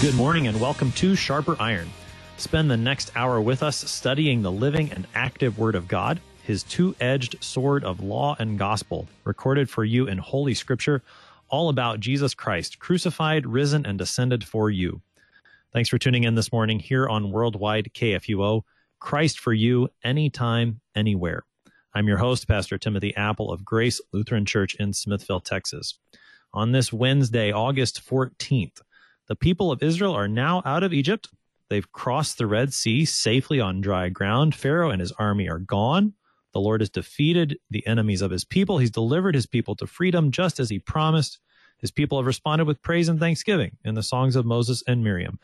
Good morning and welcome to Sharper Iron. Spend the next hour with us studying the living and active Word of God, His two-edged sword of law and gospel, recorded for you in Holy Scripture, all about Jesus Christ, crucified, risen, and descended for you. Thanks for tuning in this morning here on Worldwide KFUO, Christ for you, anytime, anywhere. I'm your host, Pastor Timothy Apple of Grace Lutheran Church in Smithville, Texas. On this Wednesday, August 14th, the people of Israel are now out of Egypt. They've crossed the Red Sea safely on dry ground. Pharaoh and his army are gone. The Lord has defeated the enemies of his people. He's delivered his people to freedom just as he promised. His people have responded with praise and thanksgiving in the songs of Moses and Miriam.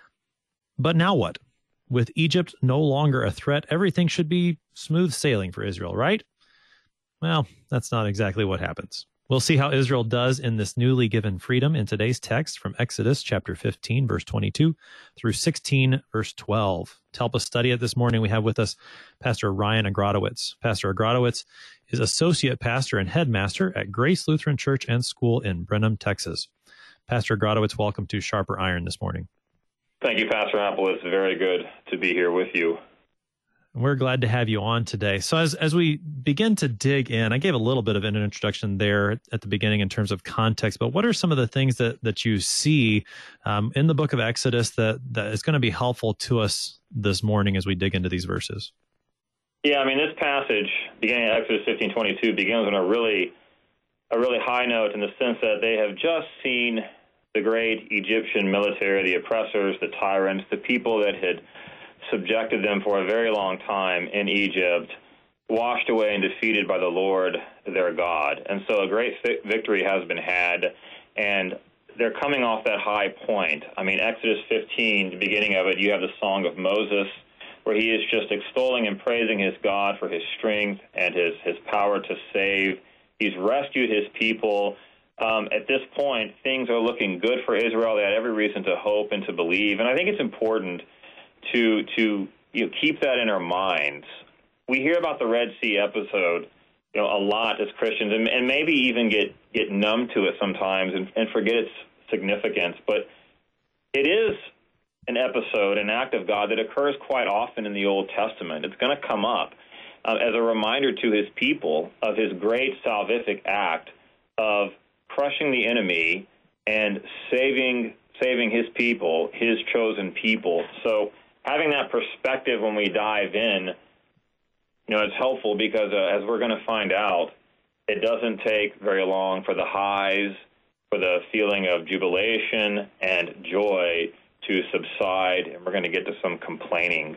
But now what? With Egypt no longer a threat, everything should be smooth sailing for Israel, right? Well, that's not exactly what happens. We'll see how Israel does in this newly given freedom in today's text from Exodus chapter 15, verse 22 through 16, verse 12. To help us study it this morning, we have with us Pastor Ryan Agrodowitz. Pastor Agrodowitz is associate pastor and headmaster at Grace Lutheran Church and School in Brenham, Texas. Pastor Agrodowitz, welcome to Sharper Iron this morning. Thank you, Pastor Apple. It's very good to be here with you. We're glad to have you on today. So as we begin to dig in, I gave a little bit of an introduction there at the beginning in terms of context, but what are some of the things that you see in the book of Exodus that is going to be helpful to us this morning as we dig into these verses? Yeah, I mean, this passage, beginning at Exodus 15:22, begins on a really high note in the sense that they have just seen the great Egyptian military, the oppressors, the tyrants, the people that had subjected them for a very long time in Egypt, washed away and defeated by the Lord their God. And so a great victory has been had, and they're coming off that high point. I mean, Exodus 15, the beginning of it, you have the Song of Moses, where he is just extolling and praising his God for his strength and his power to save. He's rescued his people. At this point, things are looking good for Israel. They had every reason to hope and to believe. And I think it's important to keep that in our minds. We hear about the Red Sea episode, a lot as Christians, and maybe even get numb to it sometimes and forget its significance. But it is an episode, an act of God that occurs quite often in the Old Testament. It's going to come up as a reminder to his people of his great salvific act of crushing the enemy and saving his people, his chosen people. So having that perspective when we dive in, it's helpful because as we're going to find out, it doesn't take very long for the highs, for the feeling of jubilation and joy to subside, and we're going to get to some complaining.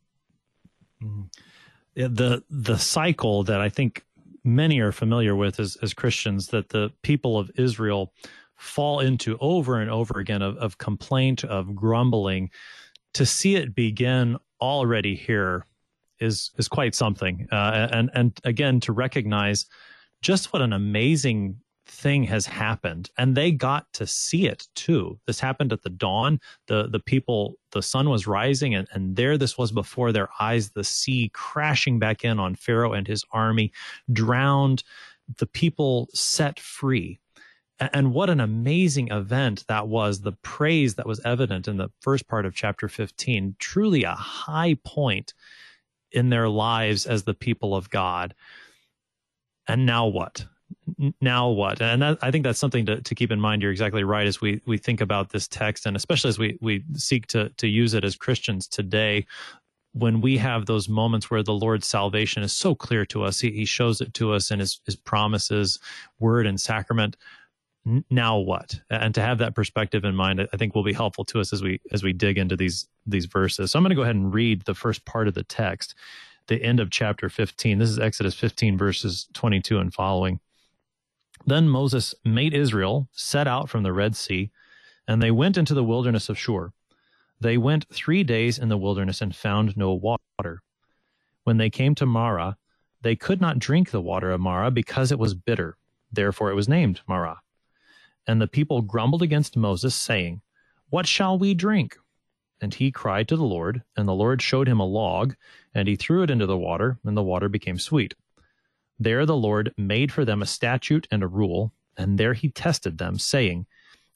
The cycle that I think many are familiar with as Christians, that the people of Israel fall into over and over again of complaint, of grumbling. To see it begin already here is quite something. And again, to recognize just what an amazing thing has happened. And they got to see it too. This happened at the dawn. The people, the sun was rising, and there this was before their eyes, the sea crashing back in on Pharaoh and his army, drowned, the people set free. And what an amazing event that was, the praise that was evident in the first part of chapter 15, truly a high point in their lives as the people of God. And now what? Now what? And I think that's something to keep in mind. You're exactly right as we think about this text, and especially as we seek to use it as Christians today, when we have those moments where the Lord's salvation is so clear to us. He shows it to us in his promises, word, and sacrament. Now what? And to have that perspective in mind, I think will be helpful to us as we dig into these verses. So I'm going to go ahead and read the first part of the text, the end of chapter 15. This is Exodus 15, verses 22 and following. Then Moses made Israel set out from the Red Sea, and they went into the wilderness of Shur. They went 3 days in the wilderness and found no water. When they came to Marah, they could not drink the water of Marah because it was bitter. Therefore it was named Marah. And the people grumbled against Moses, saying, "What shall we drink?" And he cried to the Lord, and the Lord showed him a log, and he threw it into the water, and the water became sweet. There the Lord made for them a statute and a rule, and there he tested them, saying,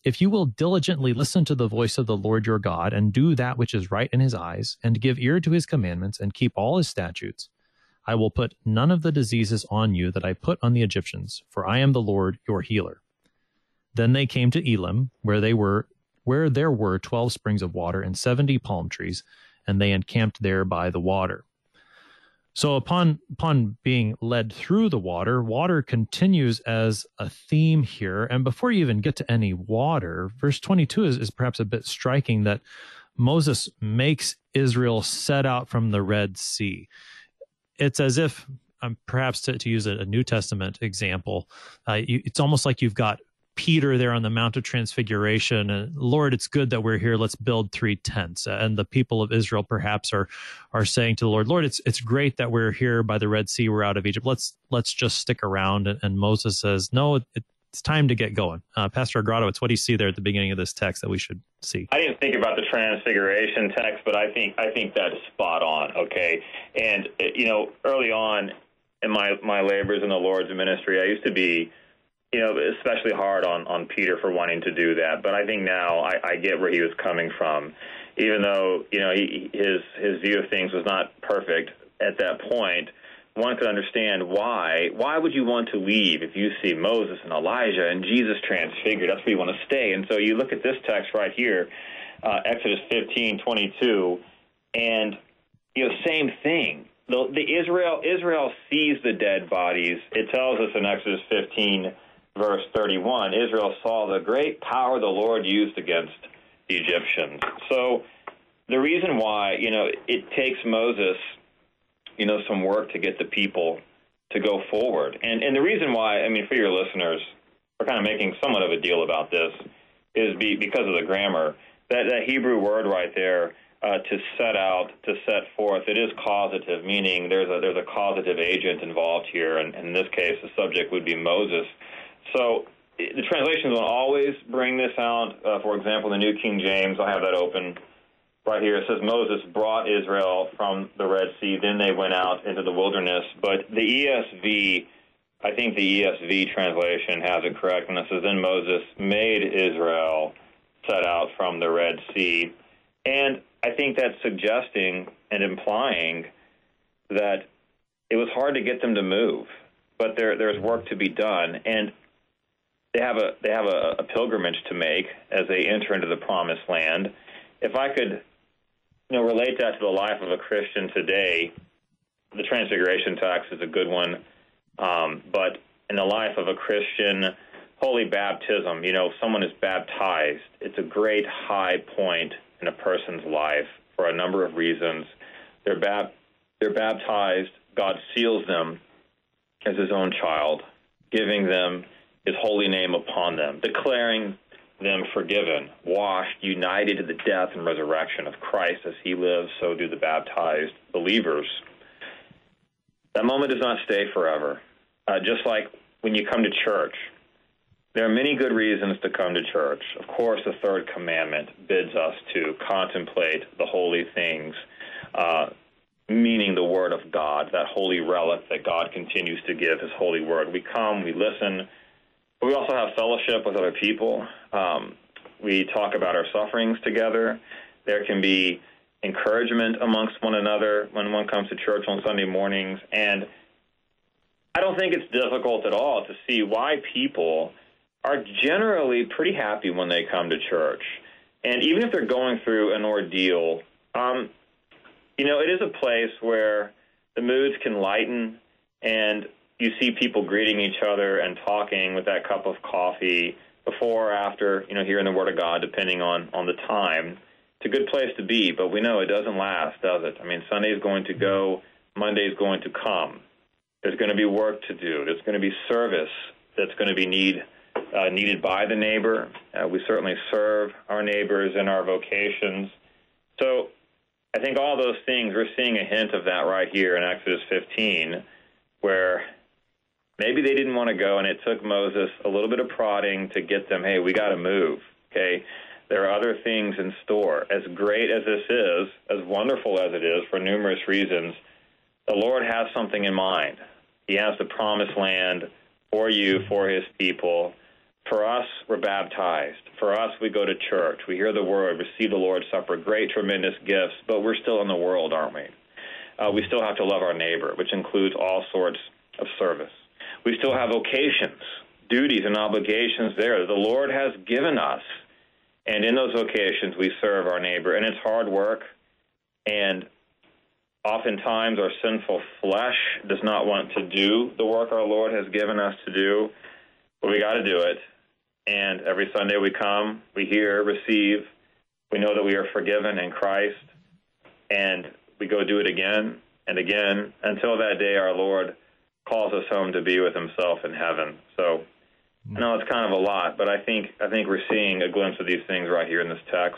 If you will diligently listen to the voice of the Lord your God, and do that which is right in his eyes, and give ear to his commandments, and keep all his statutes, I will put none of the diseases on you that I put on the Egyptians, for I am the Lord your healer. Then they came to Elim, where there were 12 springs of water and 70 palm trees, and they encamped there by the water. So upon being led through the water continues as a theme here. And before you even get to any water, verse 22 is perhaps a bit striking, that Moses makes Israel set out from the Red Sea. It's as if, perhaps to use a New Testament example, it's almost like you've got Peter there on the Mount of Transfiguration, and Lord, it's good that we're here. Let's build 3 tents. And the people of Israel perhaps are saying to the Lord, it's great that we're here by the Red Sea. We're out of Egypt. Let's just stick around. And Moses says, no, it's time to get going. Pastor Agrado, what do you see there at the beginning of this text that we should see? I didn't think about the Transfiguration text, but I think that is spot on. Okay, and early on in my labors in the Lord's ministry, I used to be, especially hard on Peter for wanting to do that. But I think now I get where he was coming from, even though his view of things was not perfect at that point. One could understand why. Why would you want to leave if you see Moses and Elijah and Jesus transfigured? That's where you want to stay. And so you look at this text right here, Exodus 15:22, and same thing. Israel sees the dead bodies. It tells us in Exodus 15. Verse 31, Israel saw the great power the Lord used against the Egyptians. So the reason why, it takes Moses, some work to get the people to go forward. And the reason why, for your listeners, we're kind of making somewhat of a deal about this, is because of the grammar. That Hebrew word right there, to set out, to set forth, it is causative, meaning there's a causative agent involved here. And in this case, the subject would be Moses. So the translations don't always bring this out. For example, the New King James, I have that open right here. It says Moses brought Israel from the Red Sea, then they went out into the wilderness. But the ESV, I think the ESV translation has it correct, and it says, then Moses made Israel set out from the Red Sea. And I think that's suggesting and implying that it was hard to get them to move, but there's work to be done. And they have a pilgrimage to make as they enter into the Promised Land. If I could, relate that to the life of a Christian today, the Transfiguration text is a good one. But in the life of a Christian, holy baptism, someone is baptized. It's a great high point in a person's life for a number of reasons. They're baptized. God seals them as his own child, giving them his holy name upon them, declaring them forgiven, washed, united to the death and resurrection of Christ. As he lives, so do the baptized believers. That moment does not stay forever. Just like when you come to church, there are many good reasons to come to church. Of course, the third commandment bids us to contemplate the holy things, meaning the Word of God, that holy relic that God continues to give, his holy Word. We come, we listen, but we also have fellowship with other people. We talk about our sufferings together. There can be encouragement amongst one another when one comes to church on Sunday mornings. And I don't think it's difficult at all to see why people are generally pretty happy when they come to church. And even if they're going through an ordeal, it is a place where the moods can lighten, and you see people greeting each other and talking with that cup of coffee before or after, hearing the Word of God, depending on the time. It's a good place to be, but we know it doesn't last, does it? Sunday's going to go, Monday's going to come. There's going to be work to do. There's going to be service that's going to be needed by the neighbor. We certainly serve our neighbors in our vocations. So I think all those things, we're seeing a hint of that right here in Exodus 15, where maybe they didn't want to go, and it took Moses a little bit of prodding to get them, hey, we got to move, okay? There are other things in store. As great as this is, as wonderful as it is for numerous reasons, the Lord has something in mind. He has the promised land for you, for his people. For us, we're baptized. For us, we go to church. We hear the word, receive the Lord's Supper, great, tremendous gifts, but we're still in the world, aren't we? We still have to love our neighbor, which includes all sorts of service. We still have vocations, duties, and obligations there that the Lord has given us. And in those vocations, we serve our neighbor. And it's hard work, and oftentimes our sinful flesh does not want to do the work our Lord has given us to do, but we got to do it. And every Sunday we come, we hear, receive, we know that we are forgiven in Christ, and we go do it again and again until that day our Lord calls us home to be with himself in heaven. So I know it's kind of a lot, but I think we're seeing a glimpse of these things right here in this text.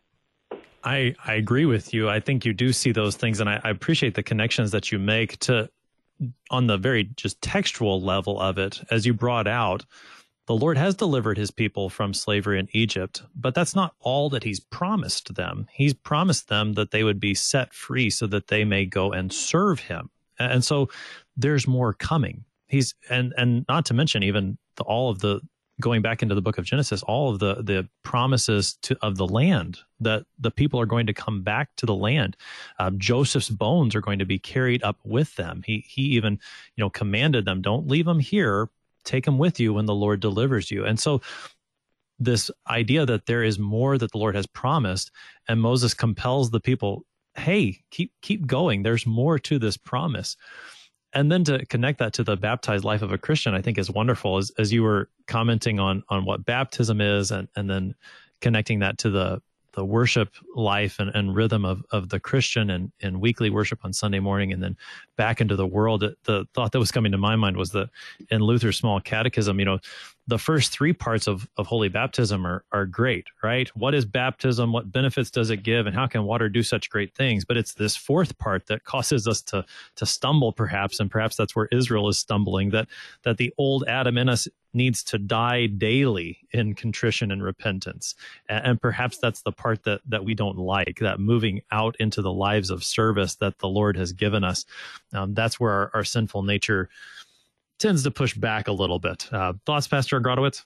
I agree with you. I think you do see those things, and I appreciate the connections that you make to on the very just textual level of it. As you brought out, the Lord has delivered his people from slavery in Egypt, but that's not all that he's promised them. He's promised them that they would be set free so that they may go and serve him. And so there's more coming. And not to mention even all of the, going back into the book of Genesis, all of the promises of the land, that the people are going to come back to the land. Joseph's bones are going to be carried up with them. He even, commanded them, don't leave them here, take them with you when the Lord delivers you. And so this idea that there is more that the Lord has promised, and Moses compels the people, hey, keep going. There's more to this promise. And then to connect that to the baptized life of a Christian, I think is wonderful. As you were commenting on what baptism is, and then connecting that to the worship life and rhythm of the Christian and weekly worship on Sunday morning, and then back into the world. The thought that was coming to my mind was that in Luther's Small Catechism, the first three parts of holy baptism are great, right? What is baptism? What benefits does it give? And how can water do such great things? But it's this fourth part that causes us to stumble, perhaps, and perhaps that's where Israel is stumbling, that the old Adam in us needs to die daily in contrition and repentance. And perhaps that's the part that we don't like, that moving out into the lives of service that the Lord has given us. That's where our sinful nature tends to push back a little bit. Thoughts, Pastor Agrodowitz?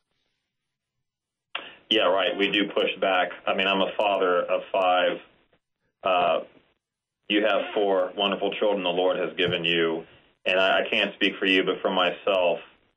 Yeah, right. We do push back. I mean, I'm a father of 5. You have 4 wonderful children the Lord has given you. And I can't speak for you, but for myself,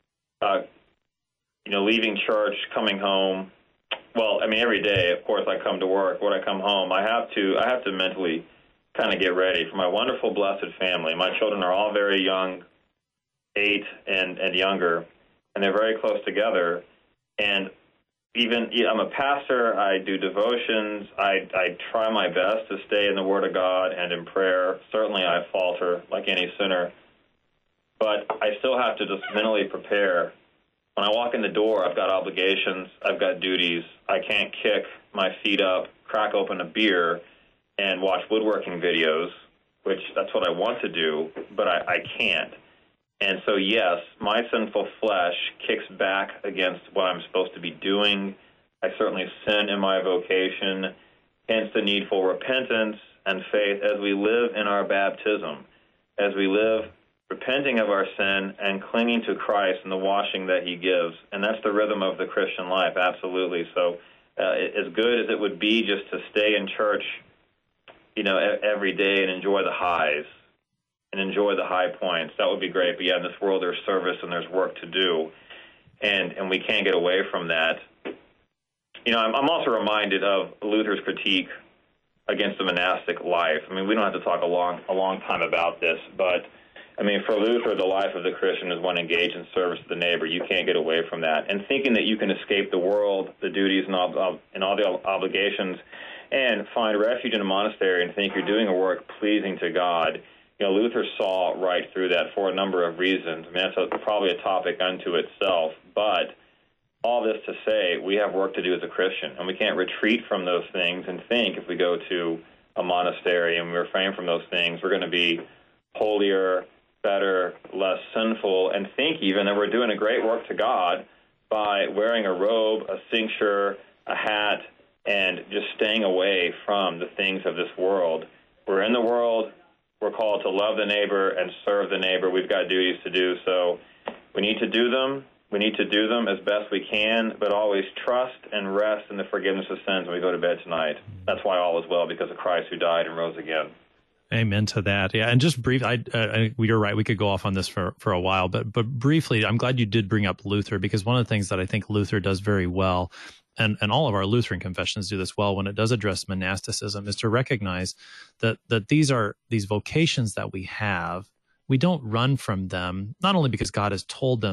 leaving church, coming home, well, I mean, every day, of course, I come to work. When I come home, I have to mentally kind of get ready for my wonderful, blessed family. My children are all very young, 8 and younger, and they're very close together. And even I'm a pastor. I do devotions. I try my best to stay in the Word of God and in prayer. Certainly, I falter like any sinner, but I still have to just mentally prepare. When I walk in the door, I've got obligations. I've got duties. I can't kick my feet up, crack open a beer, and watch woodworking videos, which that's what I want to do, but I can't. And so, yes, my sinful flesh kicks back against what I'm supposed to be doing. I certainly sin in my vocation, hence the need for repentance and faith as we live in our baptism, as we live repenting of our sin and clinging to Christ and the washing that he gives. And that's the rhythm of the Christian life, absolutely. So as good as it would be just to stay in church, every day and enjoy the highs and enjoy the high points, that would be great. But yeah, in this world there's service and there's work to do, and we can't get away from that. I'm also reminded of Luther's critique against the monastic life. I mean, we don't have to talk a long time about this, but I mean, for Luther, the life of the Christian is one engaged in service to the neighbor. You can't get away from that. And thinking that you can escape the world, the duties, and all the obligations, and find refuge in a monastery and think you're doing a work pleasing to God, Luther saw right through that for a number of reasons. I mean, that's probably a topic unto itself. But all this to say, we have work to do as a Christian, and we can't retreat from those things and think if we go to a monastery and we refrain from those things, we're going to be holier, better, less sinful, and think even that we're doing a great work to God by wearing a robe, a cincture, a hat, and just staying away from the things of this world. We're in the world. We're called to love the neighbor and serve the neighbor. We've got duties to do, so we need to do them. We need to do them as best we can, but always trust and rest in the forgiveness of sins when we go to bed tonight. That's why all is well, because of Christ who died and rose again. Amen to that. Yeah, and just brief, you're right. We could go off on this for a while, but briefly, I'm glad you did bring up Luther, because one of the things that I think Luther does very well, and all of our Lutheran confessions do this well when it does address monasticism, is to recognize that these vocations that we have, we don't run from them, not only because God has told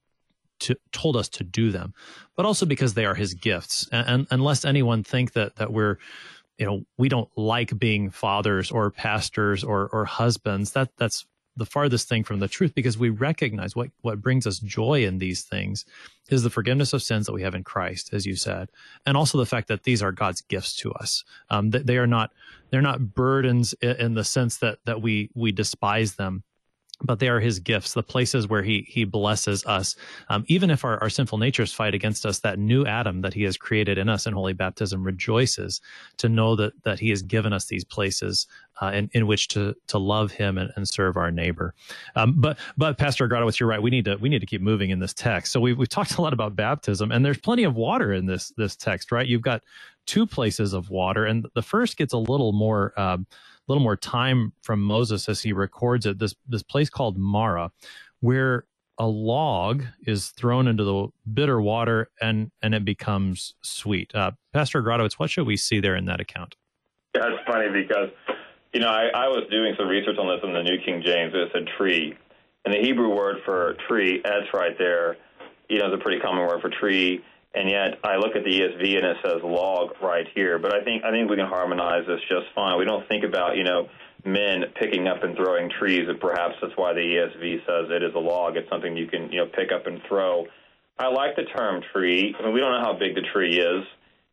us to do them, but also because they are His gifts. And unless anyone think that we're, we don't like being fathers or pastors or husbands, that's the farthest thing from the truth, because we recognize what brings us joy in these things is the forgiveness of sins that we have in Christ, as you said, and also the fact that these are God's gifts to us. They're not burdens in the sense that we despise them, but they are His gifts, the places where He blesses us. Even if our sinful natures fight against us, that new Adam that He has created in us in holy baptism rejoices to know that He has given us these places in which to love Him and serve our neighbor. But Pastor Gradowitz, you're right. We need to keep moving in this text. So we've talked a lot about baptism, and there's plenty of water in this text, right? You've got two places of water, and the first gets a little more time from Moses as he records it, this place called Marah, where a log is thrown into the bitter water and it becomes sweet. Pastor Gradowitz, what should we see there in that account? Yeah, it's funny because, I was doing some research on this in the New King James. It said tree. And the Hebrew word for tree, etz right there, is a pretty common word for tree. And yet I look at the ESV and it says log right here. But I think we can harmonize this just fine. We don't think about, men picking up and throwing trees, and perhaps that's why the ESV says it is a log. It's something you can, pick up and throw. I like the term tree. I mean, we don't know how big the tree is.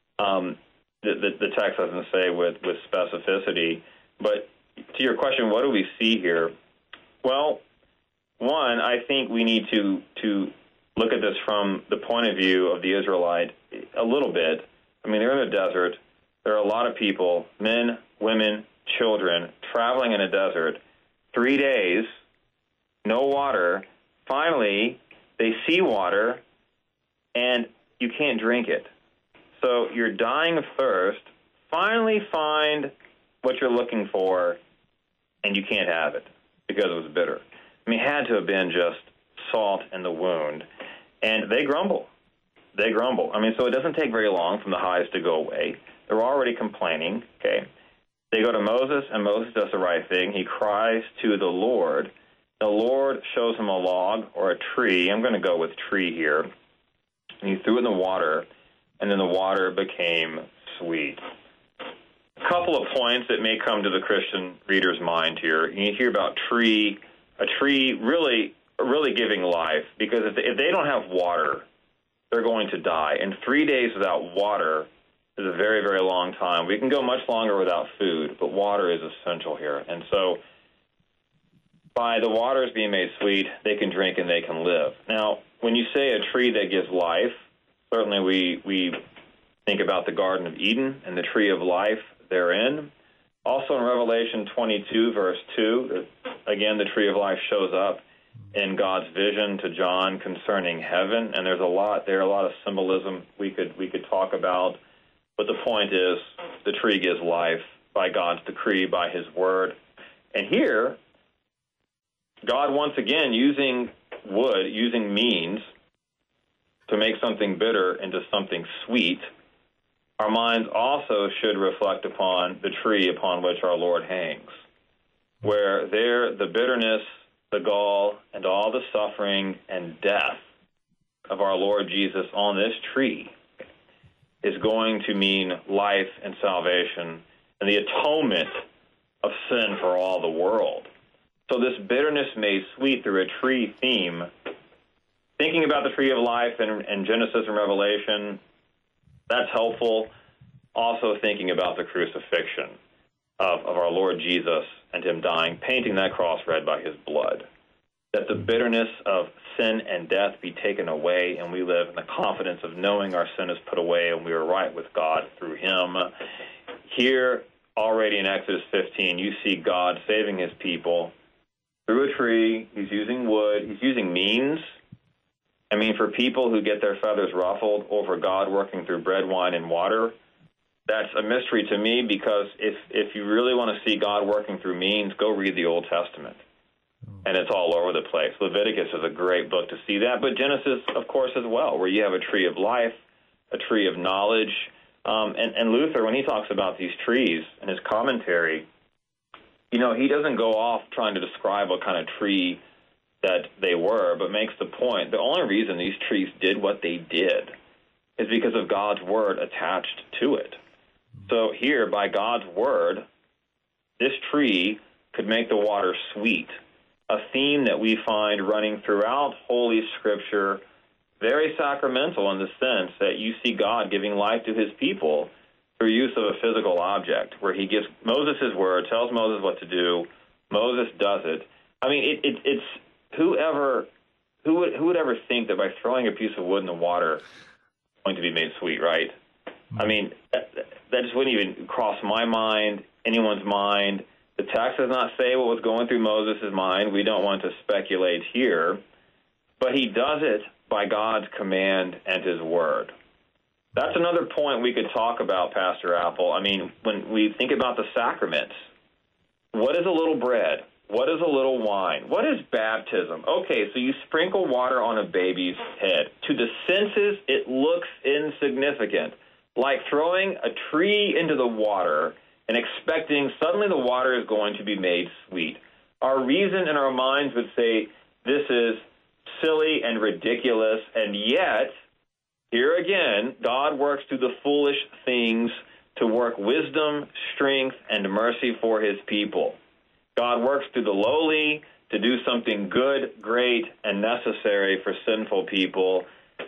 The text doesn't say with specificity. But to your question, what do we see here? Well, one, I think we need to look at this from the point of view of the Israelite a little bit. I mean, they're in the desert. There are a lot of people, men, women, children, traveling in a desert, 3 days, no water. Finally, they see water, and you can't drink it. So you're dying of thirst, finally find what you're looking for, and you can't have it because it was bitter. I mean, it had to have been just salt in the wound. And they grumble. I mean, so it doesn't take very long from the highs to go away. They're already complaining, okay? They go to Moses, and Moses does the right thing. He cries to the Lord. The Lord shows him a log or a tree. I'm going to go with tree here. And he threw it in the water, and then the water became sweet. A couple of points that may come to the Christian reader's mind here. You hear about a tree really giving life, because if they don't have water, they're going to die. And 3 days without water is a very, very long time. We can go much longer without food, but water is essential here. And so by the waters being made sweet, they can drink and they can live. Now, when you say a tree that gives life, certainly we think about the Garden of Eden and the tree of life therein. Also in Revelation 22, verse 2, again, the tree of life shows up in God's vision to John concerning heaven, and there's a lot of symbolism we could talk about, but the point is the tree gives life by God's decree, by His word. And here, God once again using wood, using means to make something bitter into something sweet. Our minds also should reflect upon the tree upon which our Lord hangs, where there the bitterness, the gall, and all the suffering and death of our Lord Jesus on this tree is going to mean life and salvation and the atonement of sin for all the world. So this bitterness made sweet through a tree theme, thinking about the tree of life in Genesis and Revelation, that's helpful. Also thinking about the crucifixion of our Lord Jesus and Him dying, painting that cross red by His blood, that the bitterness of sin and death be taken away, and we live in the confidence of knowing our sin is put away and we are right with God through Him. Here, already in Exodus 15, you see God saving His people through a tree. He's using wood. He's using means. I mean, for people who get their feathers ruffled over God working through bread, wine, and water, that's a mystery to me, because if you really want to see God working through means, go read the Old Testament. And it's all over the place. Leviticus is a great book to see that, but Genesis, of course, as well, where you have a tree of life, a tree of knowledge. And Luther, when he talks about these trees in his commentary, he doesn't go off trying to describe what kind of tree that they were, but makes the point, the only reason these trees did what they did is because of God's word attached to it. So here, by God's word, this tree could make the water sweet, a theme that we find running throughout Holy Scripture, very sacramental in the sense that you see God giving life to his people through use of a physical object, where he gives Moses his word, tells Moses what to do, Moses does it. I mean, it's who would ever think that by throwing a piece of wood in the water, it's going to be made sweet, right? I mean, that just wouldn't even cross my mind, anyone's mind. The text does not say what was going through Moses' mind. We don't want to speculate here. But he does it by God's command and his word. That's another point we could talk about, Pastor Apple. I mean, when we think about the sacraments, what is a little bread? What is a little wine? What is baptism? Okay, so you sprinkle water on a baby's head. To the senses, it looks insignificant, like throwing a tree into the water and expecting suddenly the water is going to be made sweet. Our reason and our minds would say this is silly and ridiculous, and yet, here again, God works through the foolish things to work wisdom, strength, and mercy for his people. God works through the lowly to do something good, great, and necessary for sinful people.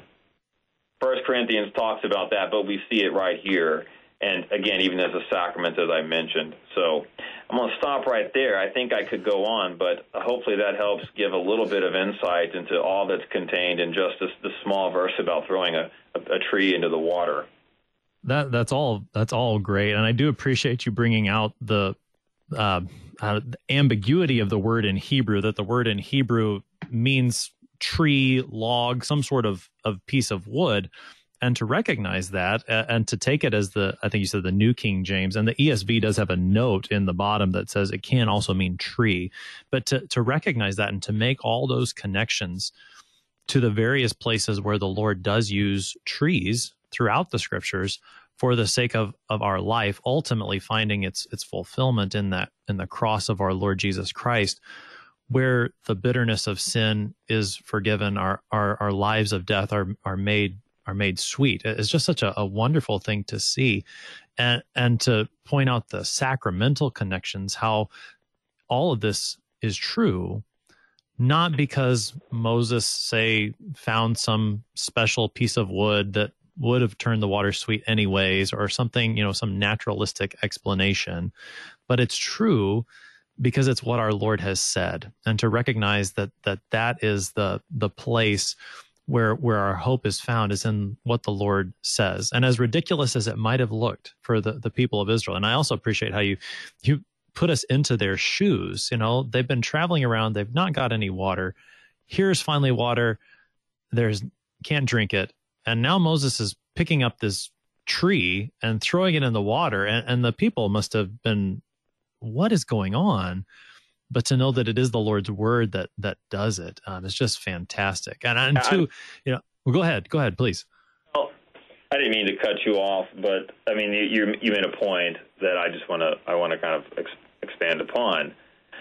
1 Corinthians talks about that, but we see it right here. And again, even as a sacrament, as I mentioned. So I'm going to stop right there. I think I could go on, but hopefully that helps give a little bit of insight into all that's contained in just this small verse about throwing a tree into the water. That's all great, and I do appreciate you bringing out the ambiguity of the word in Hebrew, that the word in Hebrew means tree, log, some sort of piece of wood, and to recognize that and to take it as I think you said the New King James, and the ESV does have a note in the bottom that says it can also mean tree, but to recognize that and to make all those connections to the various places where the Lord does use trees throughout the scriptures for the sake of our life, ultimately finding its fulfillment in the cross of our Lord Jesus Christ, where the bitterness of sin is forgiven, our lives of death are made sweet. It's just such a wonderful thing to see, and to point out the sacramental connections, how all of this is true, not because Moses, say, found some special piece of wood that would have turned the water sweet anyways, or something, some naturalistic explanation, but it's true because it's what our Lord has said, and to recognize that is the place where our hope is found is in what the Lord says. And as ridiculous as it might have looked for the people of Israel, and I also appreciate how you put us into their shoes. They've been traveling around, they've not got any water. Here's finally water. Can't drink it. And now Moses is picking up this tree and throwing it in the water, and the people must have been, what is going on? But to know that it is the Lord's word that does it, is just fantastic. And two, well, go ahead, please. Well, I didn't mean to cut you off, but I mean, you made a point that I want to kind of expand upon.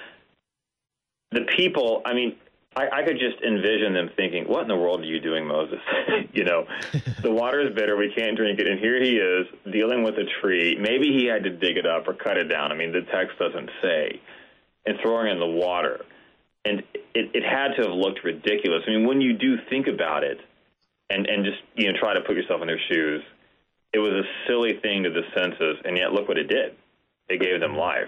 The people, I mean, I could just envision them thinking, what in the world are you doing, Moses? The water is bitter, we can't drink it, and here he is dealing with a tree. Maybe he had to dig it up or cut it down. I mean, the text doesn't say. And throwing it in the water. And it had to have looked ridiculous. I mean, when you do think about it and just, try to put yourself in their shoes, it was a silly thing to the senses, and yet look what it did. It gave them life.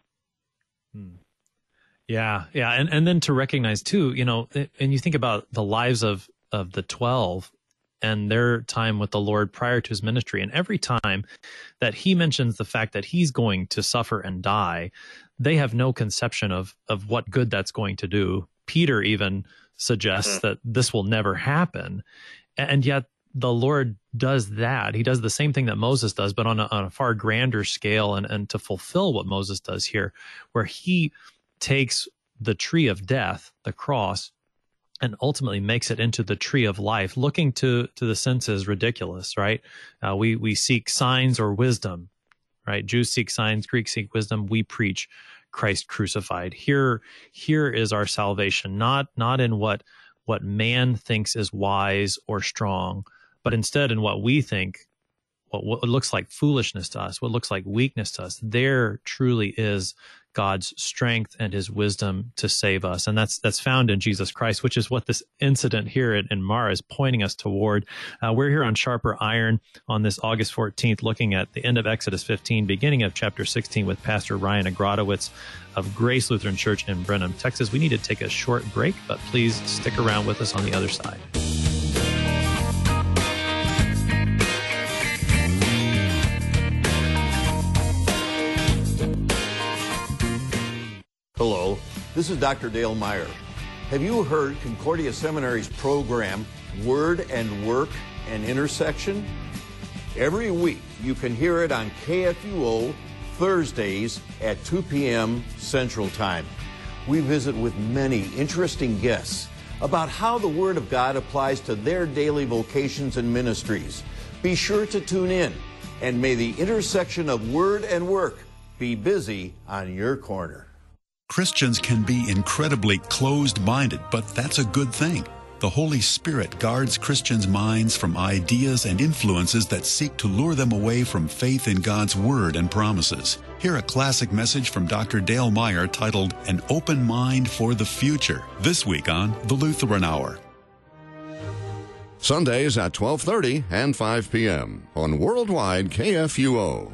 Yeah. And then to recognize too, and you think about the lives of the 12 and their time with the Lord prior to his ministry, and every time that he mentions the fact that he's going to suffer and die, they have no conception of what good that's going to do. Peter even suggests that this will never happen. And yet the Lord does that. He does the same thing that Moses does, but on a far grander scale, and to fulfill what Moses does here, where he takes the tree of death, the cross, and ultimately makes it into the tree of life, looking to the senses ridiculous, right? We seek signs or wisdom, right? Jews seek signs, Greeks seek wisdom. We preach Christ crucified. Here is our salvation, not in what man thinks is wise or strong, but instead in what we think, what looks like foolishness to us, what looks like weakness to us. There truly is God's strength and his wisdom to save us. And that's found in Jesus Christ, which is what this incident here in Marah is pointing us toward. We're here on Sharper Iron on this August 14th, looking at the end of Exodus 15, beginning of chapter 16 with Pastor Ryan Agrodowitz of Grace Lutheran Church in Brenham, Texas. We need to take a short break, but please stick around with us on the other side. Hello, this is Dr. Dale Meyer. Have you heard Concordia Seminary's program, Word and Work and Intersection? Every week you can hear it on KFUO Thursdays at 2 p.m. Central Time. We visit with many interesting guests about how the Word of God applies to their daily vocations and ministries. Be sure to tune in, and may the intersection of Word and Work be busy on your corner. Christians can be incredibly closed-minded, but that's a good thing. The Holy Spirit guards Christians' minds from ideas and influences that seek to lure them away from faith in God's Word and promises. Hear a classic message from Dr. Dale Meyer titled An Open Mind for the Future, this week on The Lutheran Hour. Sundays at 12:30 and 5 p.m. on Worldwide KFUO.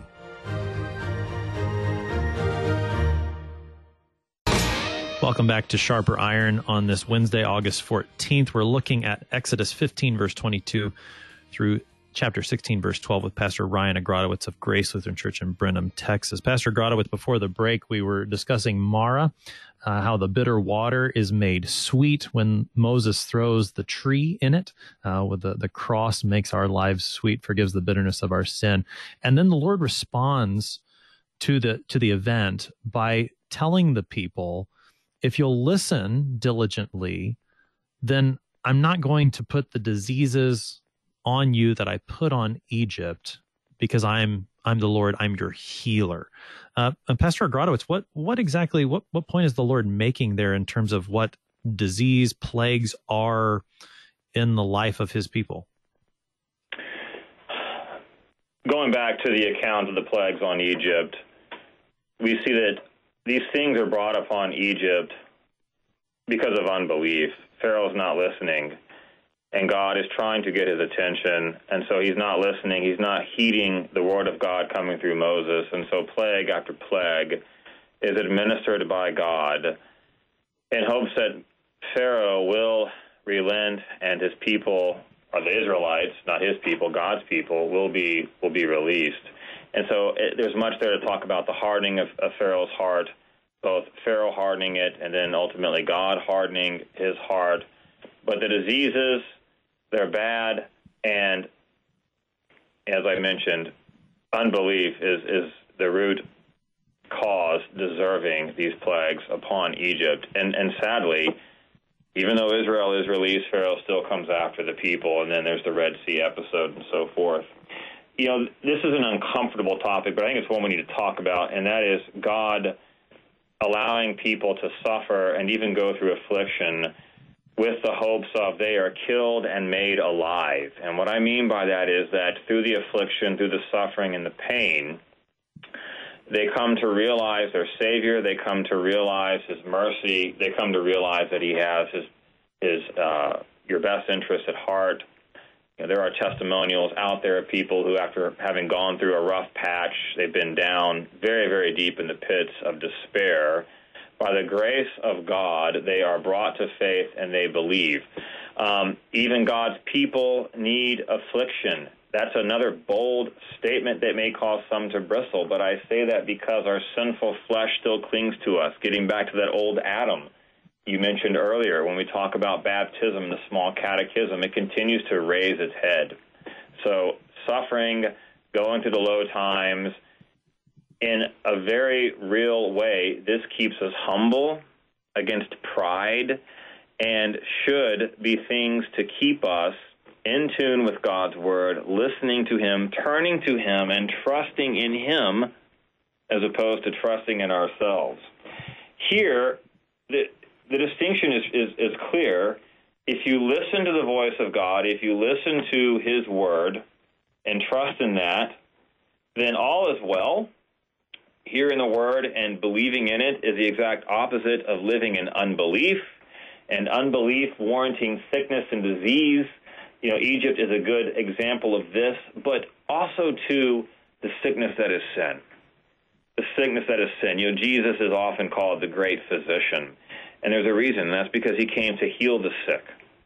Welcome back to Sharper Iron on this Wednesday, August 14th. We're looking at Exodus 15, verse 22 through chapter 16, verse 12 with Pastor Ryan Agrodowitz of Grace Lutheran Church in Brenham, Texas. Pastor Agrodowitz, before the break, we were discussing Marah, how the bitter water is made sweet when Moses throws the tree in it. With the cross makes our lives sweet, forgives the bitterness of our sin. And then the Lord responds to the event by telling the people, if you'll listen diligently, then I'm not going to put the diseases on you that I put on Egypt, because I'm the Lord, I'm your healer. And Pastor Agrodowitz, what point is the Lord making there in terms of what disease, plagues are in the life of his people? Going back to the account of the plagues on Egypt, we see that these things are brought upon Egypt because of unbelief. Pharaoh's not listening, and God is trying to get his attention, and so he's not listening. He's not heeding the word of God coming through Moses, and so plague after plague is administered by God in hopes that Pharaoh will relent and his people, or the Israelites, not his people, God's people, will be released. And so there's much there to talk about the hardening of Pharaoh's heart, both Pharaoh hardening it and then ultimately God hardening his heart. But the diseases, they're bad, and as I mentioned, unbelief is the root cause deserving these plagues upon Egypt. And sadly, even though Israel is released, Pharaoh still comes after the people, and then there's the Red Sea episode and so forth. You know, this is an uncomfortable topic, but I think it's one we need to talk about, and that is God allowing people to suffer and even go through affliction with the hopes of they are killed and made alive. And what I mean by that is that through the affliction, through the suffering and the pain, they come to realize their Savior, they come to realize his mercy, they come to realize that he has his your best interest at heart. You know, there are testimonials out there of people who, after having gone through a rough patch, they've been down very, very deep in the pits of despair. By the grace of God, they are brought to faith and they believe. Even God's people need affliction. That's another bold statement that may cause some to bristle, but I say that because our sinful flesh still clings to us, getting back to that old Adam. you mentioned earlier, when we talk about baptism, the small catechism, it continues to raise its head. So suffering, going through the low times, in a very real way, this keeps us humble against pride and should be things to keep us in tune with God's Word, listening to Him, turning to Him, and trusting in Him as opposed to trusting in ourselves. Here, the distinction is clear. If you listen to the voice of God, if you listen to His Word and trust in that, then all is well. Hearing the Word and believing in it is the exact opposite of living in unbelief, and unbelief warranting sickness and disease. You know, Egypt is a good example of this, but also, too, the sickness that is sin. The sickness that is sin. You know, Jesus is often called the great physician. And there's a reason, and that's because He came to heal the sick.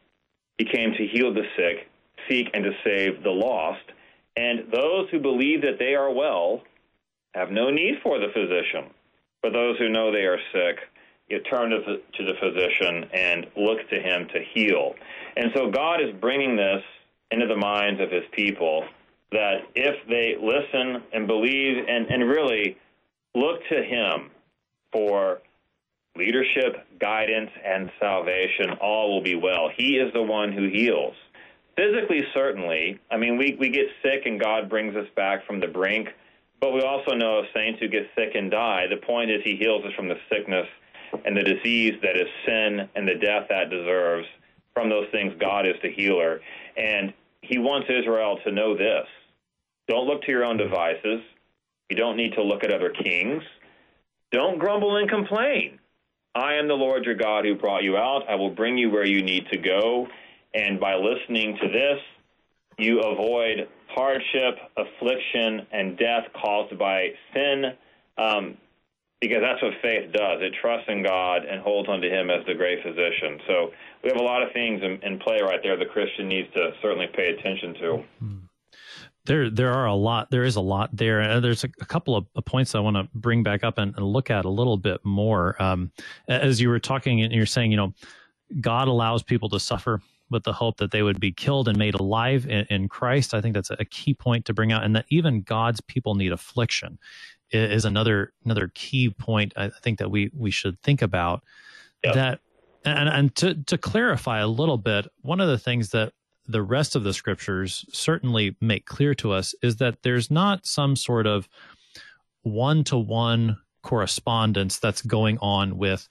He came to heal the sick, seek and to save the lost. And those who believe that they are well have no need for the physician. For those who know they are sick, you turn to the physician and look to him to heal. And so God is bringing this into the minds of His people, that if they listen and believe and really look to Him for leadership, guidance, and salvation, all will be well. He is the one who heals. Physically, certainly. I mean, we get sick and God brings us back from the brink, but we also know of saints who get sick and die. The point is He heals us from the sickness and the disease that is sin and the death that deserves. From those things, God is the healer. And He wants Israel to know this. Don't look to your own devices. You don't need to look at other kings. Don't grumble and complain. I am the Lord your God who brought you out. I will bring you where you need to go. And by listening to this, you avoid hardship, affliction, and death caused by sin, because that's what faith does. It trusts in God and holds onto Him as the great physician. So we have a lot of things in play right there the Christian needs to certainly pay attention to. There is a lot there. And there's a couple of points I want to bring back up and look at a little bit more. As you were talking and you're saying, God allows people to suffer with the hope that they would be killed and made alive in Christ. I think that's a key point to bring out, and that even God's people need affliction is another key point I think that we should think about. Yep. That and to clarify a little bit, one of the things that the rest of the scriptures certainly make clear to us is that there's not some sort of one-to-one correspondence that's going on with,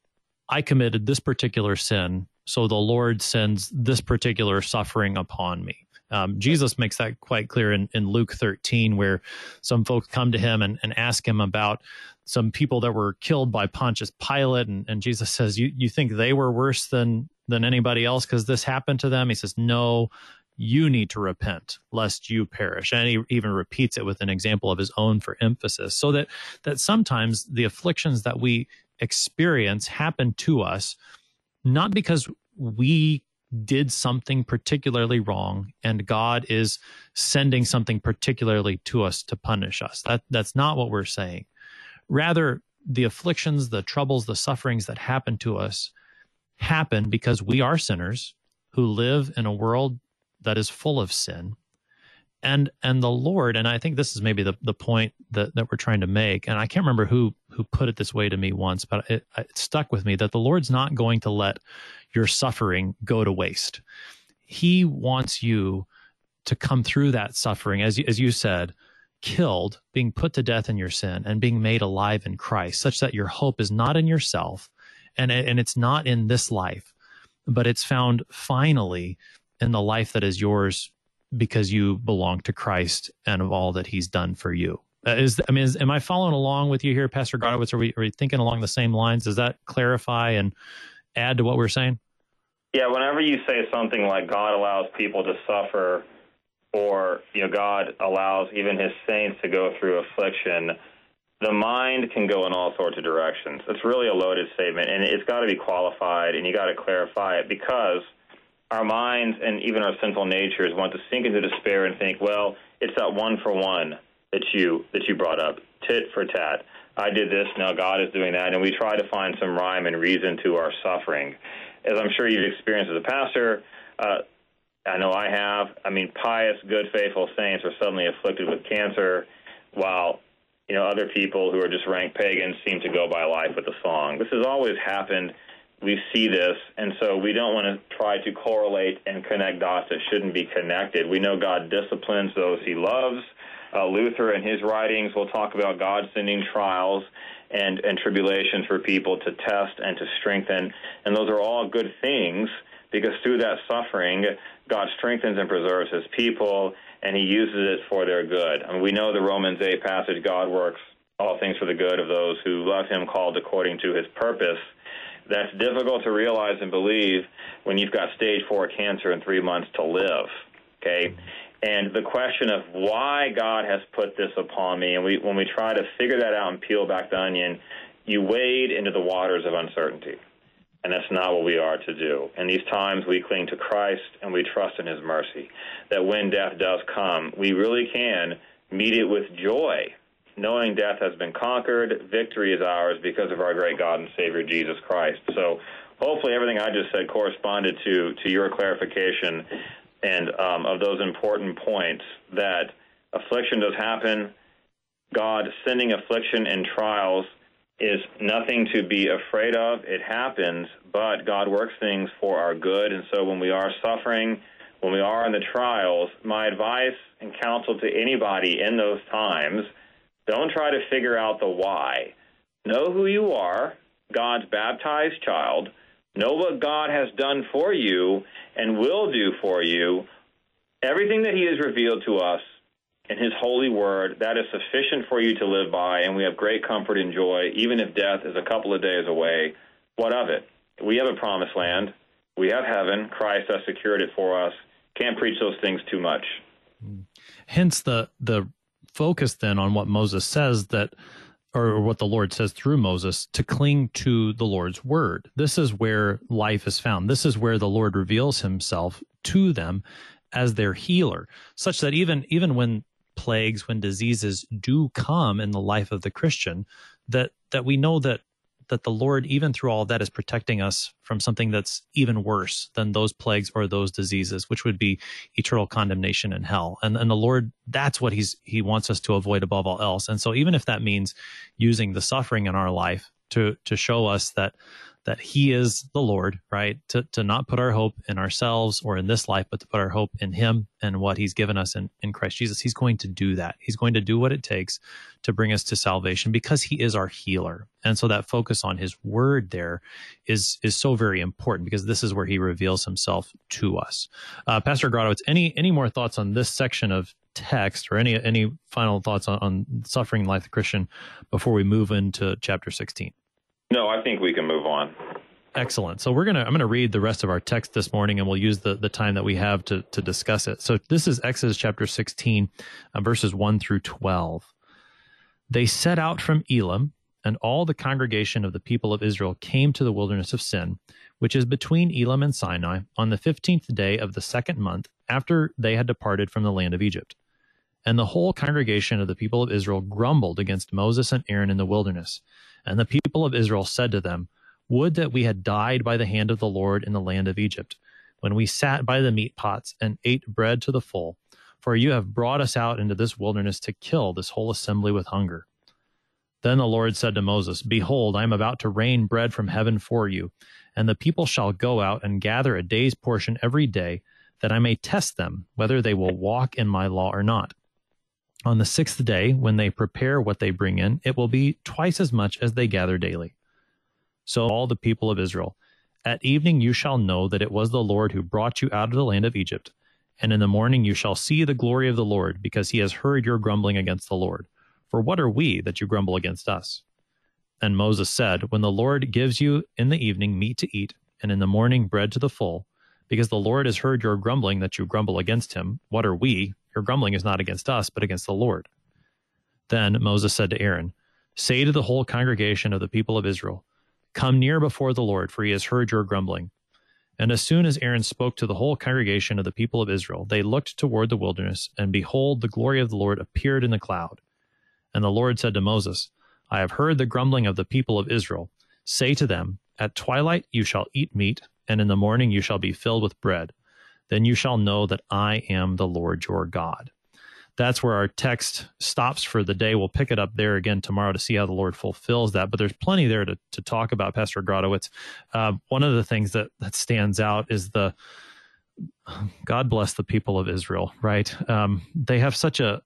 I committed this particular sin, so the Lord sends this particular suffering upon me. Jesus makes that quite clear in Luke 13, where some folks come to Him and ask Him about some people that were killed by Pontius Pilate, and Jesus says, you think they were worse than anybody else because this happened to them? He says, no, you need to repent lest you perish. And he even repeats it with an example of His own for emphasis, so that sometimes the afflictions that we experience happen to us not because we did something particularly wrong and God is sending something particularly to us to punish us. That's not what we're saying. Rather, the afflictions, the troubles, the sufferings that happen to us happen because we are sinners who live in a world that is full of sin. And the Lord, and I think this is maybe the point that we're trying to make, and I can't remember who put it this way to me once, but it stuck with me, that the Lord's not going to let your suffering go to waste. He wants you to come through that suffering, as you said, killed, being put to death in your sin, and being made alive in Christ, such that your hope is not in yourself, and it's not in this life, but it's found finally in the life that is yours because you belong to Christ and of all that He's done for you. Am I following along with you here, Pastor Gradowitz? Are we thinking along the same lines? Does that clarify and add to what we're saying? Yeah, whenever you say something like God allows people to suffer, or God allows even His saints to go through affliction, the mind can go in all sorts of directions. It's really a loaded statement, and it's got to be qualified, and you got to clarify it, because our minds and even our sinful natures want to sink into despair and think, well, it's that one for one that you brought up, tit for tat. I did this, now God is doing that, and we try to find some rhyme and reason to our suffering. As I'm sure you've experienced as a pastor, I know I have. I mean, pious, good, faithful saints are suddenly afflicted with cancer, while other people who are just rank pagans seem to go by life with a song. This has always happened. We see this, and so we don't want to try to correlate and connect dots that shouldn't be connected. We know God disciplines those he loves. Luther in his writings will talk about God sending trials and tribulations for people to test and to strengthen, and those are all good things, because through that suffering, God strengthens and preserves his people, and he uses it for their good. I mean, we know the Romans 8 passage, God works all things for the good of those who love him, called according to his purpose. That's difficult to realize and believe when you've got stage 4 cancer and 3 months to live, okay? And the question of why God has put this upon me, and when we try to figure that out and peel back the onion, you wade into the waters of uncertainty. And that's not what we are to do. In these times, we cling to Christ and we trust in his mercy, that when death does come, we really can meet it with joy, knowing death has been conquered, victory is ours because of our great God and Savior, Jesus Christ. So hopefully everything I just said corresponded to your clarification and of those important points, that affliction does happen. God sending affliction and trials is nothing to be afraid of. It happens, but God works things for our good. And so when we are suffering, when we are in the trials, my advice and counsel to anybody in those times, don't try to figure out the why. Know who you are, God's baptized child. Know what God has done for you and will do for you. Everything that he has revealed to us in his holy word, that is sufficient for you to live by, and we have great comfort and joy, even if death is a couple of days away. What of it? We have a promised land. We have heaven. Christ has secured it for us. Can't preach those things too much. Hence the focus then on what Moses says, that, or what the Lord says through Moses, to cling to the Lord's word. This is where life is found. This is where the Lord reveals himself to them as their healer, such that even when plagues, when diseases do come in the life of the Christian, that we know that the Lord, even through all of that, is protecting us from something that's even worse than those plagues or those diseases, which would be eternal condemnation in hell. And the Lord, that's what he wants us to avoid above all else. And so even if that means using the suffering in our life to show us that he is the Lord, right? To not put our hope in ourselves or in this life, but to put our hope in him and what he's given us in Christ Jesus. He's going to do that. He's going to do what it takes to bring us to salvation because he is our healer. And so that focus on his word there is so very important, because this is where he reveals himself to us. Pastor Gradowitz, any more thoughts on this section of text, or any final thoughts on suffering life of the Christian before we move into chapter 16? No, I think we can move on. Excellent. So I'm going to read the rest of our text this morning, and we'll use the time that we have to discuss it. So this is Exodus chapter 16, verses 1 through 12. They set out from Elim, and all the congregation of the people of Israel came to the wilderness of Sin, which is between Elim and Sinai, on the 15th day of the second month after they had departed from the land of Egypt. And the whole congregation of the people of Israel grumbled against Moses and Aaron in the wilderness. And the people of Israel said to them, "Would that we had died by the hand of the Lord in the land of Egypt, when we sat by the meat pots and ate bread to the full, for you have brought us out into this wilderness to kill this whole assembly with hunger." Then the Lord said to Moses, "Behold, I am about to rain bread from heaven for you, and the people shall go out and gather a day's portion every day, that I may test them, whether they will walk in my law or not. On the sixth day, when they prepare what they bring in, it will be twice as much as they gather daily." So all the people of Israel, "At evening you shall know that it was the Lord who brought you out of the land of Egypt, and in the morning you shall see the glory of the Lord, because he has heard your grumbling against the Lord. For what are we that you grumble against us?" And Moses said, "When the Lord gives you in the evening meat to eat, and in the morning bread to the full, because the Lord has heard your grumbling that you grumble against him, what are we? Your grumbling is not against us, but against the Lord." Then Moses said to Aaron, "Say to the whole congregation of the people of Israel, 'Come near before the Lord, for he has heard your grumbling.'" And as soon as Aaron spoke to the whole congregation of the people of Israel, they looked toward the wilderness, and behold, the glory of the Lord appeared in the cloud. And the Lord said to Moses, I have heard the grumbling of the people of Israel. Say to them, at twilight you shall eat meat, and in the morning you shall be filled with bread. Then you shall know that I am the Lord your God. That's where our text stops for the day. We'll pick it up there again tomorrow to see how the Lord fulfills that. But there's plenty there to talk about, Pastor Grodowitz. One of the things that stands out is God bless the people of Israel, right? They have such a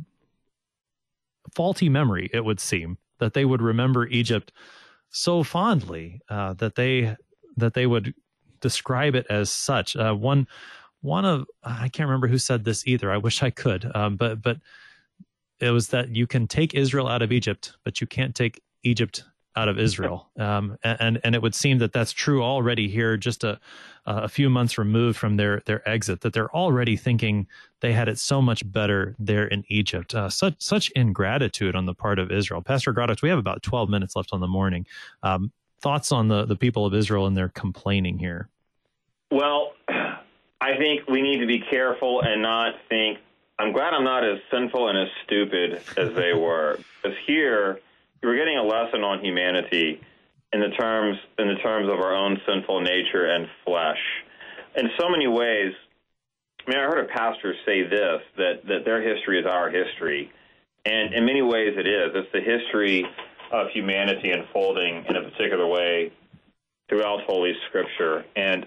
faulty memory, it would seem, that they would remember Egypt so fondly that they would describe it as such. One of I can't remember who said this either. I wish I could, but it was that you can take Israel out of Egypt, but you can't take Egypt out of Israel. And it would seem that that's true already here, just a few months removed from their exit, that they're already thinking they had it so much better there in Egypt. Such ingratitude on the part of Israel. Pastor Grodowitz, we have about 12 minutes left on the morning. Thoughts on the people of Israel and their complaining here? Well, I think we need to be careful and not think, I'm glad I'm not as sinful and as stupid as they were. Because here, we're getting a lesson on humanity in the terms of our own sinful nature and flesh. In so many ways, I mean, I heard a pastor say this, that their history is our history. And in many ways it is. It's the history of humanity unfolding in a particular way throughout Holy Scripture. And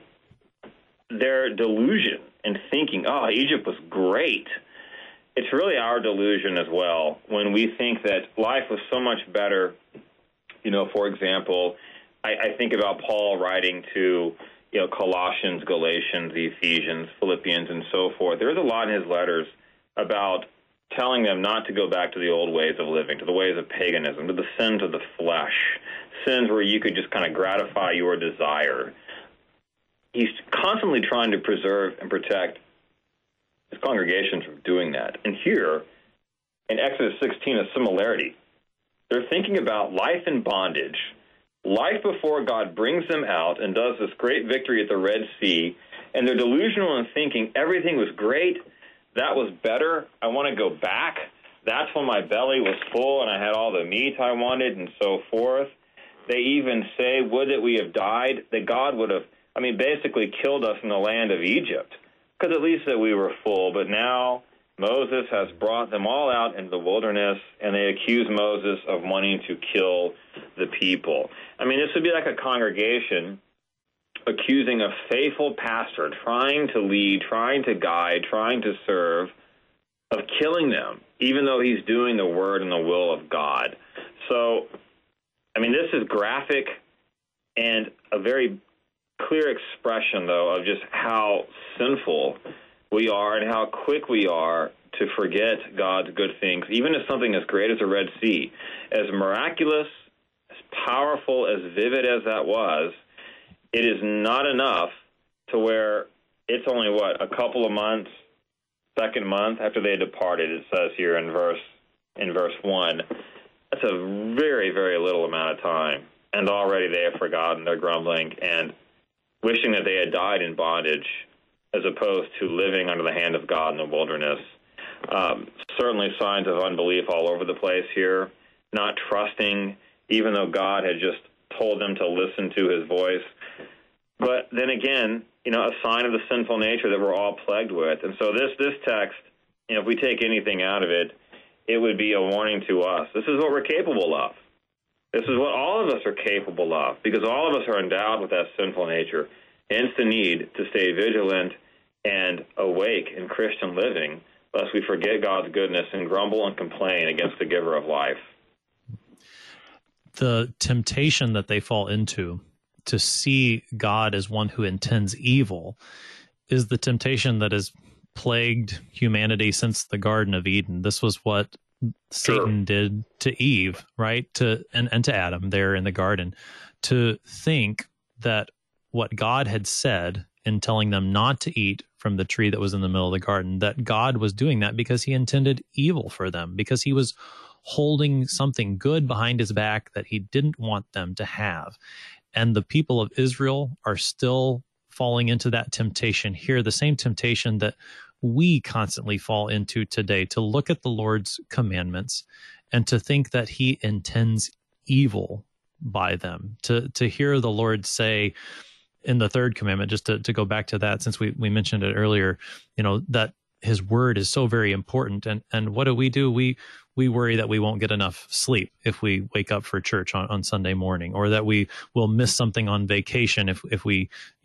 their delusion in thinking, oh, Egypt was great, it's really our delusion as well when we think that life was so much better. You know, for example, I think about Paul writing to, Colossians, Galatians, Ephesians, Philippians, and so forth. There's a lot in his letters about telling them not to go back to the old ways of living, to the ways of paganism, to the sins of the flesh, sins where you could just kind of gratify your desire. He's constantly trying to preserve and protect his congregations from doing that. And here, in Exodus 16, a similarity. They're thinking about life in bondage, life before God brings them out and does this great victory at the Red Sea, and they're delusional in thinking everything was great, that was better, I want to go back. That's when my belly was full and I had all the meat I wanted and so forth. They even say, would that we have died, that God would have, basically killed us in the land of Egypt, because at least that we were full. But now Moses has brought them all out into the wilderness, and they accuse Moses of wanting to kill the people. This would be like a congregation accusing a faithful pastor trying to lead, trying to guide, trying to serve, of killing them, even though he's doing the word and the will of God. So, this is graphic and a very clear expression, though, of just how sinful we are and how quick we are to forget God's good things, even as something as great as the Red Sea. As miraculous, as powerful, as vivid as that was, it is not enough to where it's only, a couple of months, second month after they had departed, it says here in verse 1. That's a very, very little amount of time. And already they have forgotten, they're grumbling and wishing that they had died in bondage as opposed to living under the hand of God in the wilderness. Certainly signs of unbelief all over the place here, not trusting, even though God had just told them to listen to his voice. But then again, a sign of the sinful nature that we're all plagued with. And so this text, if we take anything out of it, it would be a warning to us. This is what we're capable of. This is what all of us are capable of, because all of us are endowed with that sinful nature, hence the need to stay vigilant and awake in Christian living, lest we forget God's goodness and grumble and complain against the giver of life. The temptation that they fall into to see God as one who intends evil is the temptation that has plagued humanity since the Garden of Eden. This was what Satan did to Eve, right? And to Adam there in the garden, to think that what God had said in telling them not to eat from the tree that was in the middle of the garden, that God was doing that because he intended evil for them, because he was holding something good behind his back that he didn't want them to have. And the people of Israel are still falling into that temptation here, the same temptation that we constantly fall into today, to look at the Lord's commandments and to think that he intends evil by them. To hear the Lord say in the third commandment, just to go back to that, since we mentioned it earlier, that his word is so very important. And what do? We worry that we won't get enough sleep if we wake up for church on Sunday morning, or that we will miss something on vacation if we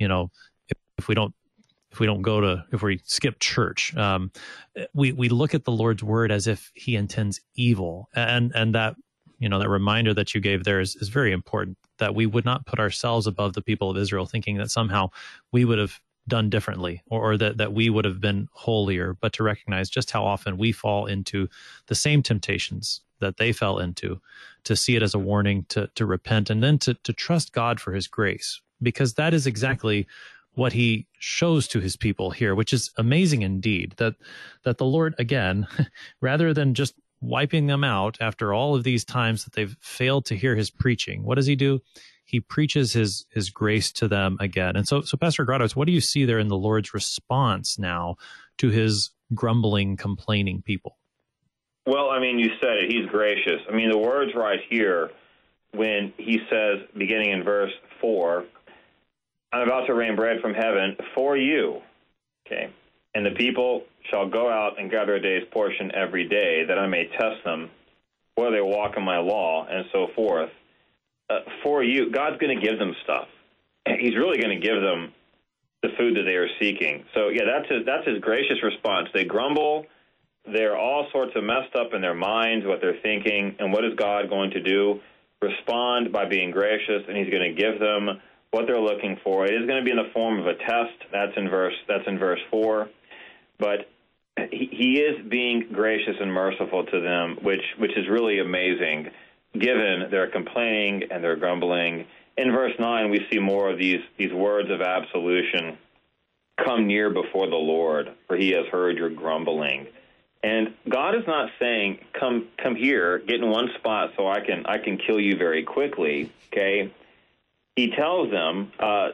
skip church. We look at the Lord's word as if he intends evil, and that that reminder that you gave there is very important, that we would not put ourselves above the people of Israel, thinking that somehow we would have done differently, or that we would have been holier, but to recognize just how often we fall into the same temptations that they fell into, to see it as a warning to repent, and then to trust God for his grace, because that is exactly what he shows to his people here, which is amazing indeed, that the Lord, again, rather than just wiping them out after all of these times that they've failed to hear his preaching, what does he do? He preaches his grace to them again. And so Pastor Grados, what do you see there in the Lord's response now to his grumbling, complaining people? Well, you said it. He's gracious. The words right here, when he says, beginning in verse 4, I'm about to rain bread from heaven for you. Okay. And the people shall go out and gather a day's portion every day, that I may test them, whether they walk in my law, and so forth. For you, God's going to give them stuff. He's really going to give them the food that they are seeking. So, that's his gracious response. They grumble. They're all sorts of messed up in their minds, what they're thinking. And what is God going to do? Respond by being gracious, and he's going to give them what they're looking for. It is going to be in the form of a test. That's in verse 4. But he is being gracious and merciful to them, which is really amazing, given their complaining and their grumbling. In verse 9, we see more of these words of absolution. Come near before the Lord, for he has heard your grumbling. And God is not saying, come here, get in one spot so I can kill you very quickly, okay? He tells them,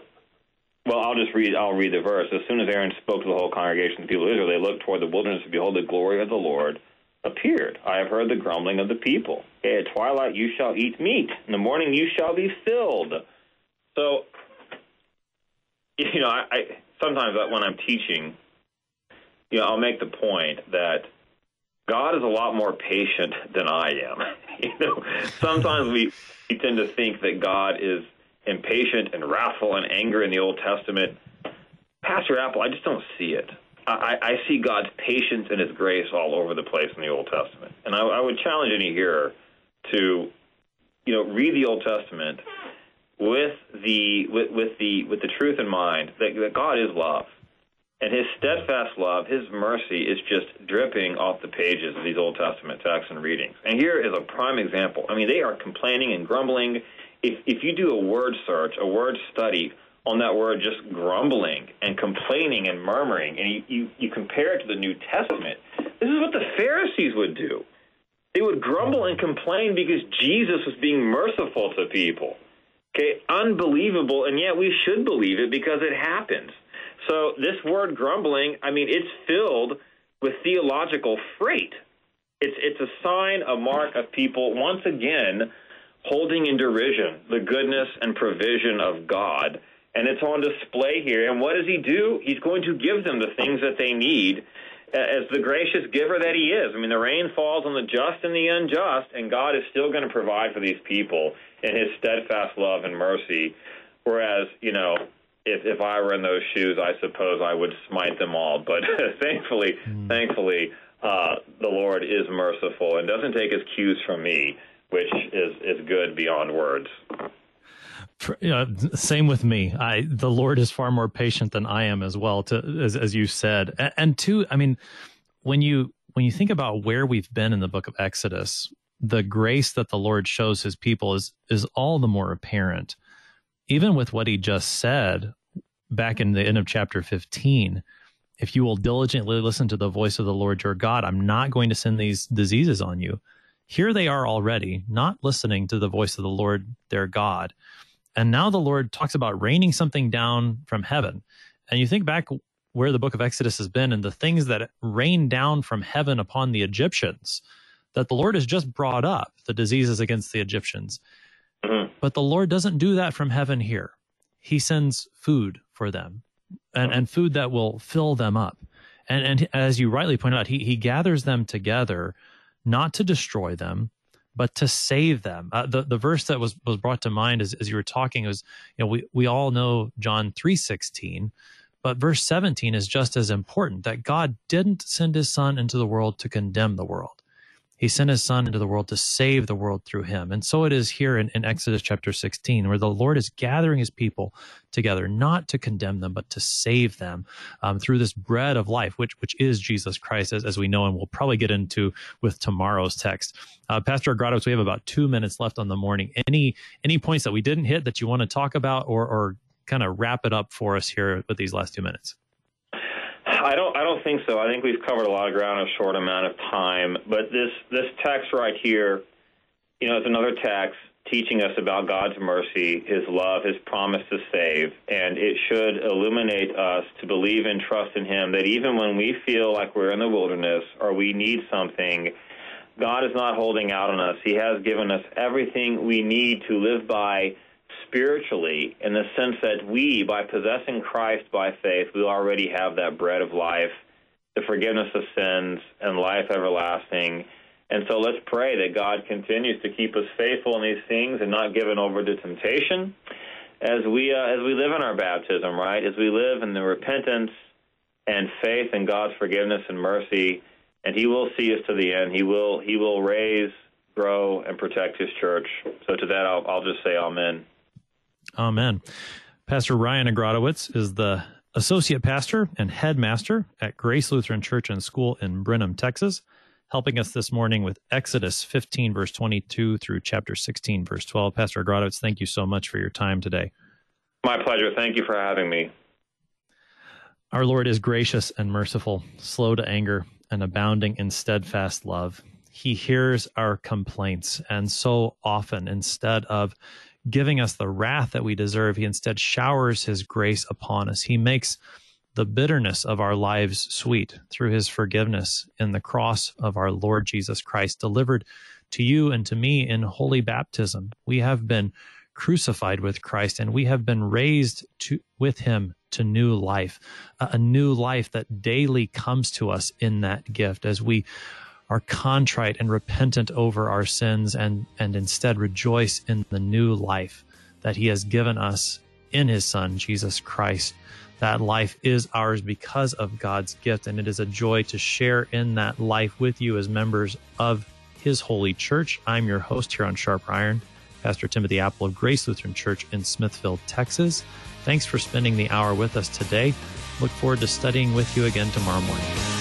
I'll read the verse. As soon as Aaron spoke to the whole congregation of the people of Israel, they looked toward the wilderness, and behold, the glory of the Lord appeared. I have heard the grumbling of the people. Okay, at twilight you shall eat meat. In the morning you shall be filled. So, I sometimes when I'm teaching, I'll make the point that God is a lot more patient than I am. Sometimes we tend to think that God is impatient and wrathful and angry in the Old Testament. Pastor Apple, I just don't see it. I see God's patience and his grace all over the place in the Old Testament. And I would challenge any hearer to, read the Old Testament with the truth in mind that God is love. And his steadfast love, his mercy is just dripping off the pages of these Old Testament texts and readings. And here is a prime example. They are complaining and grumbling. If you do a word search, a word study on that word, just grumbling and complaining and murmuring, and you compare it to the New Testament, this is what the Pharisees would do. They would grumble and complain because Jesus was being merciful to people. Okay, unbelievable, and yet we should believe it because it happens. So this word grumbling, it's filled with theological freight. It's a sign, a mark of people, once again, holding in derision the goodness and provision of God. And it's on display here. And what does he do? He's going to give them the things that they need as the gracious giver that he is. The rain falls on the just and the unjust, and God is still going to provide for these people in his steadfast love and mercy. Whereas, if I were in those shoes, I suppose I would smite them all. But thankfully, the Lord is merciful and doesn't take his cues from me, which is good beyond words. Same with me. The Lord is far more patient than I am as well, as you said. And two, when you think about where we've been in the book of Exodus, the grace that the Lord shows his people is all the more apparent. Even with what he just said back in the end of chapter 15, if you will diligently listen to the voice of the Lord your God, I'm not going to send these diseases on you. Here they are already, not listening to the voice of the Lord their God. And now the Lord talks about raining something down from heaven. And you think back where the book of Exodus has been and the things that rain down from heaven upon the Egyptians, that the Lord has just brought up the diseases against the Egyptians. Mm-hmm. But the Lord doesn't do that from heaven here. He sends food for them, and food that will fill them up. And as you rightly pointed out, he gathers them together not to destroy them, but to save them. The verse that was brought to mind as you were talking was, we all know John 3:16, but verse 17 is just as important, that God didn't send his son into the world to condemn the world. He sent his son into the world to save the world through him. And so it is here in Exodus chapter 16, where the Lord is gathering his people together, not to condemn them, but to save them through this bread of life, which is Jesus Christ, as we know, and we'll probably get into with tomorrow's text. Pastor Agradowicz, we have about 2 minutes left on the morning. Any points that we didn't hit that you want to talk about, or kind of wrap it up for us here with these last 2 minutes? I don't think so. I think we've covered a lot of ground in a short amount of time. But this text right here, is another text teaching us about God's mercy, his love, his promise to save. And it should illuminate us to believe and trust in him, that even when we feel like we're in the wilderness or we need something, God is not holding out on us. He has given us everything we need to live by spiritually, in the sense that we, by possessing Christ by faith, we already have that bread of life, the forgiveness of sins, and life everlasting. And so let's pray that God continues to keep us faithful in these things and not given over to temptation as we live in our baptism, right? As we live in the repentance and faith in God's forgiveness and mercy, and he will see us to the end. He will raise, grow, and protect his church. So to that, I'll just say amen. Amen. Pastor Ryan Agradowicz is the associate pastor and headmaster at Grace Lutheran Church and School in Brenham, Texas, helping us this morning with Exodus 15, verse 22 through chapter 16, verse 12. Pastor Agradowicz, thank you so much for your time today. My pleasure. Thank you for having me. Our Lord is gracious and merciful, slow to anger, and abounding in steadfast love. He hears our complaints, and so often, instead of giving us the wrath that we deserve, he instead showers his grace upon us. He makes the bitterness of our lives sweet through his forgiveness in the cross of our Lord Jesus Christ, delivered to you and to me in holy baptism. We have been crucified with Christ, and we have been raised with him to new life, a new life that daily comes to us in that gift as we are contrite and repentant over our sins and instead rejoice in the new life that he has given us in his Son, Jesus Christ. That life is ours because of God's gift, and it is a joy to share in that life with you as members of his holy church. I'm your host here on Sharp Iron, Pastor Timothy Apple of Grace Lutheran Church in Smithville, Texas. Thanks for spending the hour with us today. Look forward to studying with you again tomorrow morning.